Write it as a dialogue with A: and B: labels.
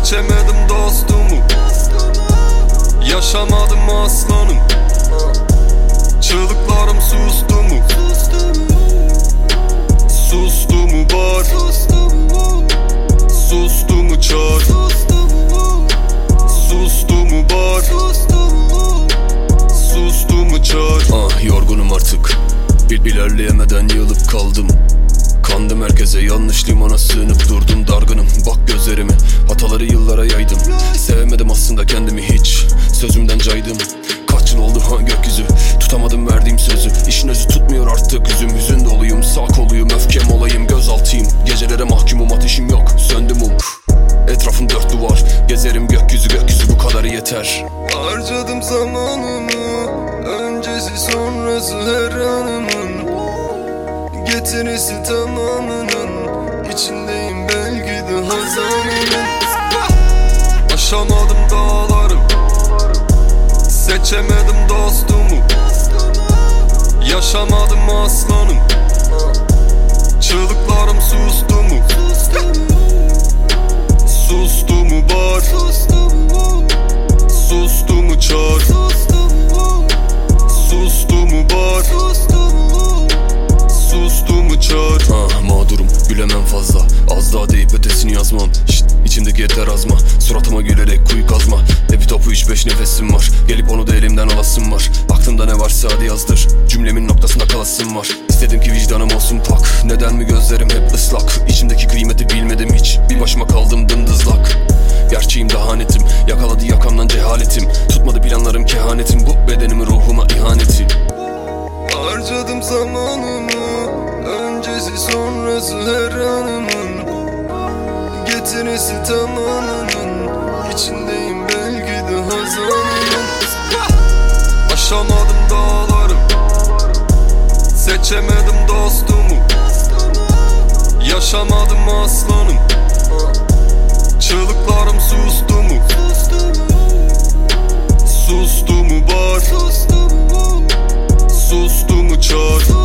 A: Seçemedim dostumu, yaşamadım aslanım. Çığlıklarım sustu mu? Sustu mu bar? Sustu mu çar? Sustu mu bar? Sustu mu çar?
B: Yorgunum artık, ilerleyemeden yığılıp kaldım. Kandım herkese, yanlış limana sığınıp durdum. Dargınım, bak gözlerime, hataları yıllara yaydım. Sevemedim aslında kendimi hiç, sözümden caydım. Kaç yıl oldu gökyüzü, tutamadım verdiğim sözü. İşin özü tutmuyor artık yüzüm, hüzün doluyum. Sağ koluyum, öfkem olayım, gözaltıyım. Gecelere mahkumum, ateşim yok, söndü mum. Etrafım dört duvar, gezerim gökyüzü bu kadarı yeter.
A: Harcadım zamanımı, öncesi sonrası her anımın. Getirisi tamamının, içindeyim belki de hazanının. Aşamadım dağları, seçemedim dostumu. Yaşamadım aslanım, çığlıklarım sustu mu? Sustu mu bar? Sustu mu çar? Sustu mu bar? Sustu mu çar?
B: Mağdurum, gülemem fazla, az daha deyip ötesini yazmam. İçimdeki yeter azma, suratıma gülerek kuyu kazma. Bir topu 3-5 nefesim var, gelip onu da elimden alasım var. Aklımda ne varsa hadi yazdır, cümlemin noktasında kalasım var. İstedim ki vicdanım olsun pak, neden mi gözlerim hep ıslak? İçimdeki kıymeti bilmedim hiç, bir başıma kaldım dımdızlak. Gerçeğim daha netim, yakaladı yakamdan cehaletim. Tutmadı planlarım kehanetim, bu bedenimi ruhuma ihaneti.
A: Harcadım zamanımı, öncesi sonrası her anımın. Getirisi tamamının, içindeyim belki de hazanının. Aşamadım dağları, seçemedim dostumu. Yaşamadım aslanım, çığlıklarım sustu mu? Sustu mu bar? Sustu mu çar?